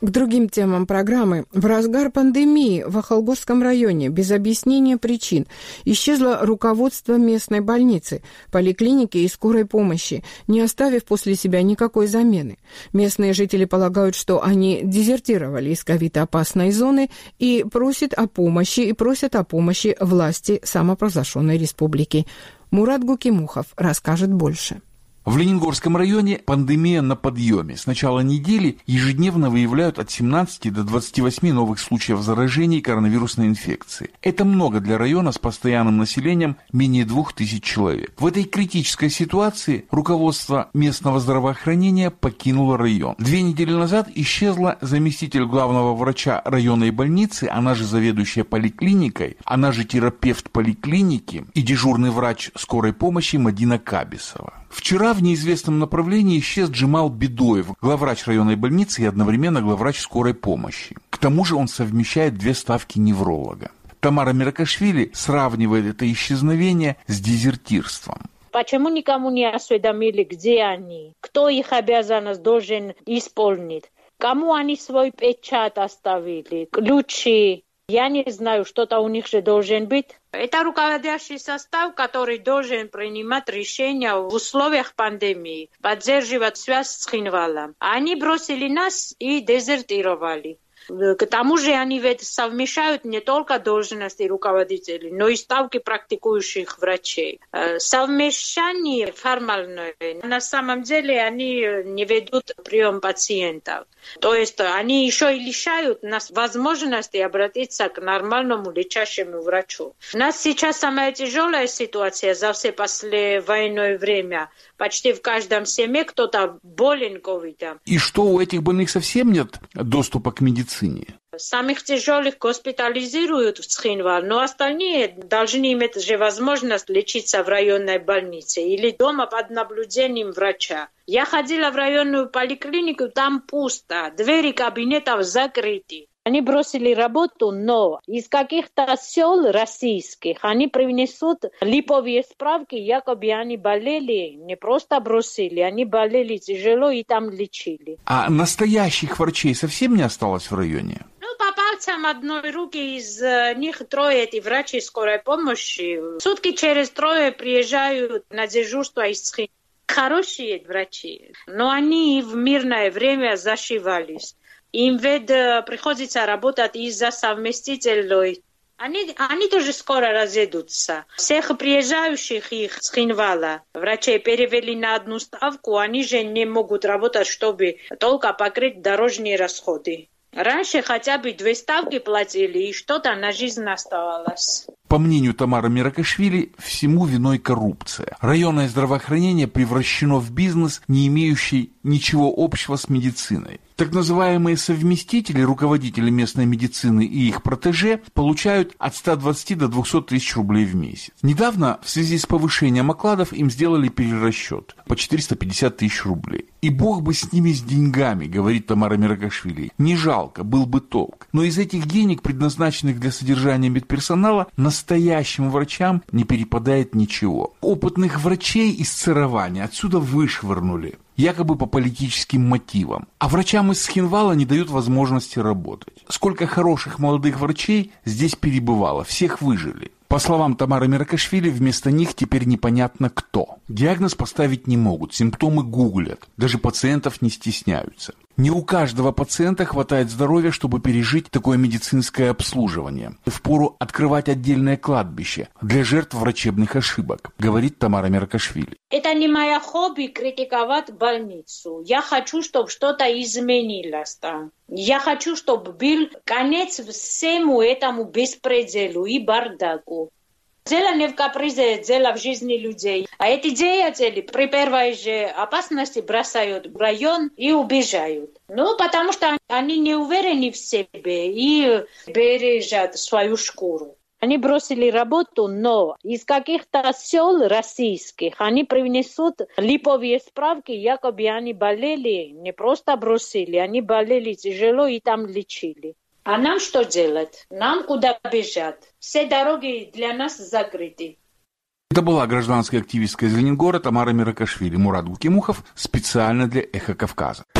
К другим темам программы. В разгар пандемии в Ахалгорском районе без объяснения причин исчезло руководство местной больницы, поликлиники и скорой помощи, не оставив после себя никакой замены. Местные жители полагают, что они дезертировали из ковид-опасной зоны и просят о помощи власти самопровозглашенной республики. Мурат Гукимухов расскажет больше. В Лениногорском районе пандемия на подъеме. С начала недели ежедневно выявляют от 17 до 28 новых случаев заражений коронавирусной инфекцией. Это много для района с постоянным населением менее 2000 человек. В этой критической ситуации руководство местного здравоохранения покинуло район. 2 недели назад исчезла заместитель главного врача районной больницы, она же заведующая поликлиникой, она же терапевт поликлиники и дежурный врач скорой помощи Мадина Кабисова. Вчера в неизвестном направлении исчез Джемал Бедоев, главврач районной больницы и одновременно главврач скорой помощи. К тому же он совмещает 2 ставки невролога. Тамара Меракашвили сравнивает это исчезновение с дезертирством. Почему никому не осведомили, где они? Кто их обязанность должен исполнить? Кому они свой печать оставили? Ключи? Я не знаю, что-то у них же должен быть. Это руководящий состав, который должен принимать решения в условиях пандемии, поддерживать связь с Цхинвалом. Они бросили нас и дезертировали. К тому же они ведь совмещают не только должности руководителей, но и ставки практикующих врачей. Совмещение формальное. На самом деле они не ведут прием пациентов. То есть они еще и лишают нас возможности обратиться к нормальному лечащему врачу. У нас сейчас самая тяжелая ситуация за все послевоенное время. Почти в каждом семье кто-то болен ковидом. И что, у этих больных совсем нет доступа к медицине? Самых тяжелых госпитализируют в Цхинвал, но остальные должны иметь же возможность лечиться в районной больнице или дома под наблюдением врача. Я ходила в районную поликлинику, там пусто, двери кабинетов закрыты. Они бросили работу, но из каких-то сел российских они принесут липовые справки, якобы они болели, не просто бросили, они болели тяжело и там лечили. А настоящих врачей совсем не осталось в районе? По пальцам одной руки из них 3 эти врачи скорой помощи. Сутки через 3 приезжают на дежурство из Цхинвала. Хорошие врачи, но они в мирное время зашивались. Им ведь приходится работать из-за совместителей. Они тоже скоро разъедутся. Всех приезжающих их с Цхинвала врачей перевели на одну ставку, они же не могут работать, чтобы только покрыть дорожные расходы. Раньше хотя бы 2 ставки платили, и что-то на жизнь оставалось. По мнению Тамары Меракашвили, всему виной коррупция. Районное здравоохранение превращено в бизнес, не имеющий ничего общего с медициной. Так называемые совместители, руководители местной медицины и их протеже получают от 120 до 200 тысяч рублей в месяц. Недавно в связи с повышением окладов им сделали перерасчет по 450 тысяч рублей. И бог бы с ними, с деньгами, говорит Тамара Меракашвили. Не жалко, был бы толк. Но из этих денег, предназначенных для содержания медперсонала, настоящим врачам не перепадает ничего. Опытных врачей из Церовани отсюда вышвырнули, якобы по политическим мотивам. А врачам из Цхинвала не дают возможности работать. Сколько хороших молодых врачей здесь перебывало, всех выжили. По словам Тамары Меракашвили, вместо них теперь непонятно кто. Диагноз поставить не могут, симптомы гуглят, даже пациентов не стесняются. Не у каждого пациента хватает здоровья, чтобы пережить такое медицинское обслуживание. Впору открывать отдельное кладбище для жертв врачебных ошибок, говорит Тамара Меракашвили. Это не мое хобби критиковать больницу. Я хочу, чтобы что-то изменилось там. Я хочу, чтобы был конец всему этому беспределу и бардаку. Дело не в капризе, дело в жизни людей. А эти деятели при первой же опасности бросают в район и убежают. Потому что они не уверены в себе и бережут свою шкуру. Они бросили работу, но из каких-то сел российских они принесут липовые справки, якобы они болели, не просто бросили, они болели тяжело и там лечили. А нам что делать? Нам куда бежать? Все дороги для нас закрыты. Это была гражданская активистка из Лениногора Тамара Меракашвили. Мурат Гукимухов специально для «Эхо Кавказа».